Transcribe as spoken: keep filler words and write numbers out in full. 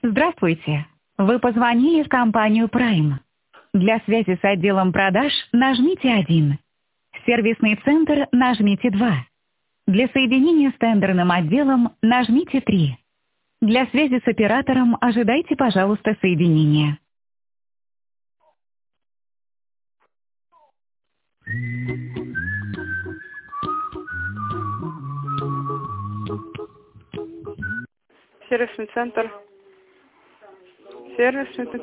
Здравствуйте. Вы позвонили в компанию Prime. Для связи с отделом продаж нажмите один. Сервисный центр нажмите два. Для соединения с тендерным отделом нажмите три. Для связи с оператором ожидайте, пожалуйста, соединения. Сервисный центр. Сервисный